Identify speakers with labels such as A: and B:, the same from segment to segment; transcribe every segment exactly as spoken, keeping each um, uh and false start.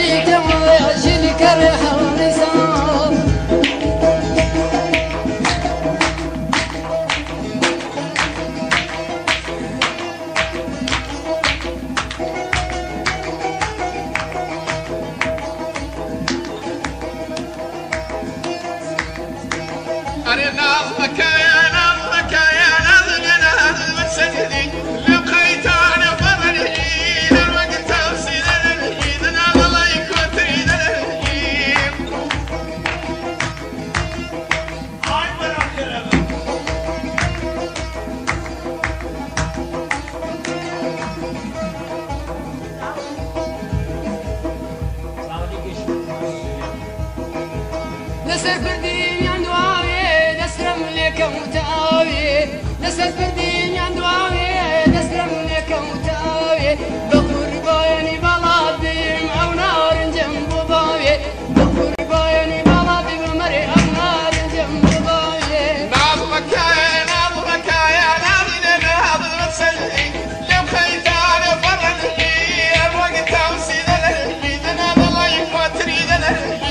A: نسر بردين يندواوي نسرم لك متاوي نسر بردين يندواوي نسرم لك متاوي بقرباني بلادي او نار جنب ضاوي بقرباني بلادي بمري او نار جنب ضاوي
B: ناظرك يا ناظرك يا ناظرين هذا المسلي لو خيتان فرني الوقت اوسيد الهي دنا الله يكون تريد الهي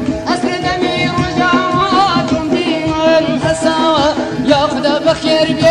A: خير